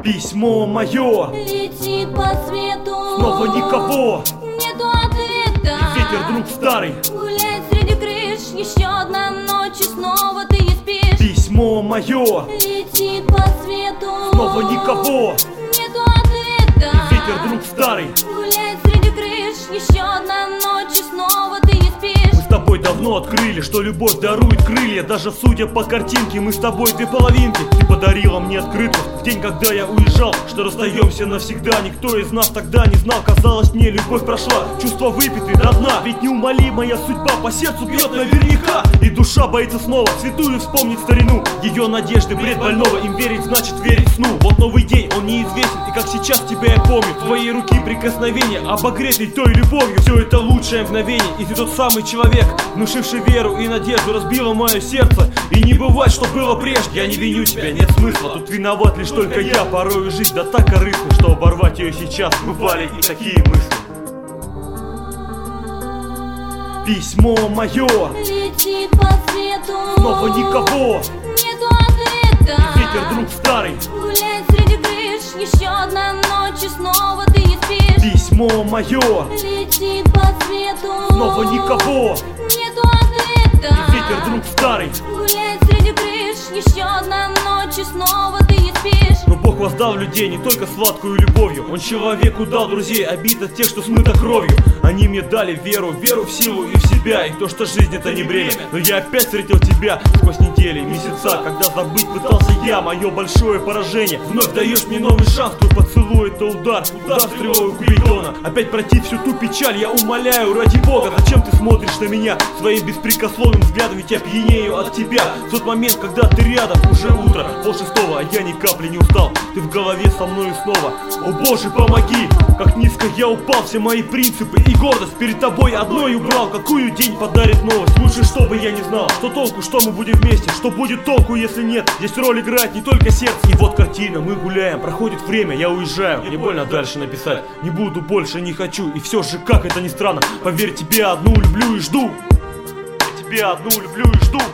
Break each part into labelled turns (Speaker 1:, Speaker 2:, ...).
Speaker 1: Письмо мое
Speaker 2: летит по свету,
Speaker 1: снова никого,
Speaker 2: нету ответа.
Speaker 1: и ветер друг старый
Speaker 2: Гуляет среди крыш, еще одна ночь, и снова ты не спишь.
Speaker 1: Письмо мое
Speaker 2: Летит по свету,
Speaker 1: снова никого,
Speaker 2: нету ответа.
Speaker 1: и ветер друг старый.
Speaker 2: Гуляет среди крыш, еще одна ночь, и снова ты не спишь.
Speaker 1: Мы с тобой давно открыли, что любовь дарует крылья. Даже судя по картинке, мы с тобой две половинки. Ты подарила мне открытку в день, когда я уезжал, что расстаемся навсегда. Никто из нас тогда не знал, казалось мне, любовь прошла. Чувства выпиты до дна, ведь неумолимая судьба по сердцу бьет наверняка. И душа боится снова святую вспомнить старину. Ее надежды бред больного, им верить значит верить сну. Вот новый день, он неизвестен, и как сейчас тебя я помню. Твоей руки прикосновения, обогретый той любовью. Все это лучшее мгновение, и ты тот самый человек, внушивший веру и надежду, разбила мое сердце. И не бывает, что было прежде. Я не виню тебя, нет смысла, тут виноват лишь только я. Порою жизнь да так корыстна, что оборвать ее сейчас бывали и такие мысли. Письмо мое
Speaker 2: Летит по свету,
Speaker 1: снова никого,
Speaker 2: нету ответа.
Speaker 1: и ветер друг старый.
Speaker 2: Гуляет среди крыш, еще одна ночь, и снова ты не спишь.
Speaker 1: Письмо мое
Speaker 2: Летит по свету,
Speaker 1: снова никого,
Speaker 2: нету ответа.
Speaker 1: и ветер друг старый.
Speaker 2: Гуляет среди крыш, еще одна ночь, и снова ты не спишь.
Speaker 1: Но Бог воздал людей не только сладкую любовью. Он человеку дал друзей, обид от тех, что смыто кровью. Они мне дали веру, веру в силу и в себя, и то, что жизнь это не бремя. Но я опять встретил тебя сквозь недели, месяца, когда забыть пытался я мое большое поражение. Вновь даешь мне новый шанс, твой поцелуй это удар стрелой Купидона. Опять пройти всю ту печаль, я умоляю, ради Бога. Зачем ты смотришь на меня своим беспрекословным взглядом, ведь я пьянею от тебя. В тот момент, когда ты рядом, уже утро, 5:30, а я ни капли не устал. Ты в голове со мною снова. О Боже, помоги! Как низко я упал, все мои принципы и гордость перед тобой одной убрал. Какую день подарит новость? Лучше, чтобы я не знал, что толку, что мы будем вместе, что будет толку, если нет. Здесь роль играет не только сердце. И вот картина, мы гуляем, проходит время, я уезжаю. Мне больно дальше написать, не буду больше, не хочу. И все же, как это ни странно, поверь, тебя одну люблю и жду. Я тебя одну люблю и жду.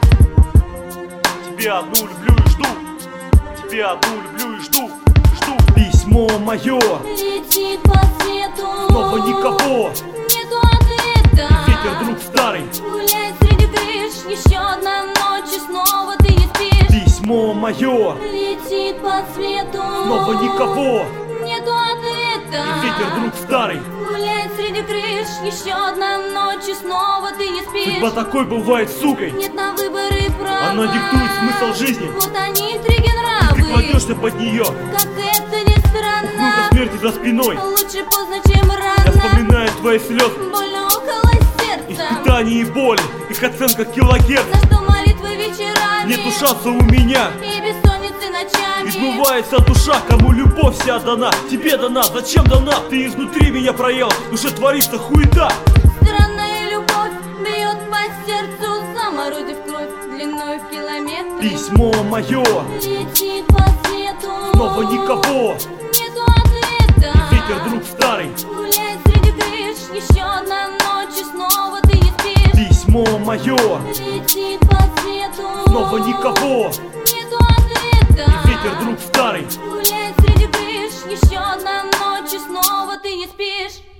Speaker 1: Тебя одну люблю и жду. Тебя одну люблю и жду. Письмо мое
Speaker 2: Летит по свету,
Speaker 1: снова никого,
Speaker 2: нету ответа.
Speaker 1: ветер друг старый.
Speaker 2: Гуляет среди крыш, еще одна ночь, и снова ты не спишь.
Speaker 1: Письмо мое
Speaker 2: Летит по свету,
Speaker 1: снова никого,
Speaker 2: нету ответа.
Speaker 1: ветер друг старый.
Speaker 2: Гуляет среди крыш, еще одна ночь, и снова ты не спишь.
Speaker 1: Судьба такой бывает сукой,
Speaker 2: Нет на выборы права,
Speaker 1: она диктует смысл жизни.
Speaker 2: вот они интриги нравы.
Speaker 1: Ты кладешься под нее,
Speaker 2: Как это ни странно,
Speaker 1: круга смерти за спиной.
Speaker 2: лучше поздно, чем
Speaker 1: Я
Speaker 2: рано.
Speaker 1: вспоминаю твои слезы,
Speaker 2: Больно около сердца,
Speaker 1: испытания и боли, их оценка килогерц.
Speaker 2: за что молитвы вечерами,
Speaker 1: Нету шанса у меня,
Speaker 2: и бессонницы ночами.
Speaker 1: избывается душа, кому любовь вся дана. Тебе дана, зачем дана? Ты изнутри меня проела, в душе творится хуета.
Speaker 2: Странная любовь бьет по сердцу, заморозив кровь длиной в километры.
Speaker 1: Письмо мое
Speaker 2: Летит по свету,
Speaker 1: снова никого,
Speaker 2: нету ответа.
Speaker 1: ветер друг старый.
Speaker 2: Гуляет среди крыш, еще одна ночь, и снова ты не спишь.
Speaker 1: Письмо мое
Speaker 2: Летит по свету,
Speaker 1: снова никого,
Speaker 2: нету ответа.
Speaker 1: ветер друг старый.
Speaker 2: Гуляет среди крыш, еще одна ночь, и снова ты не спишь.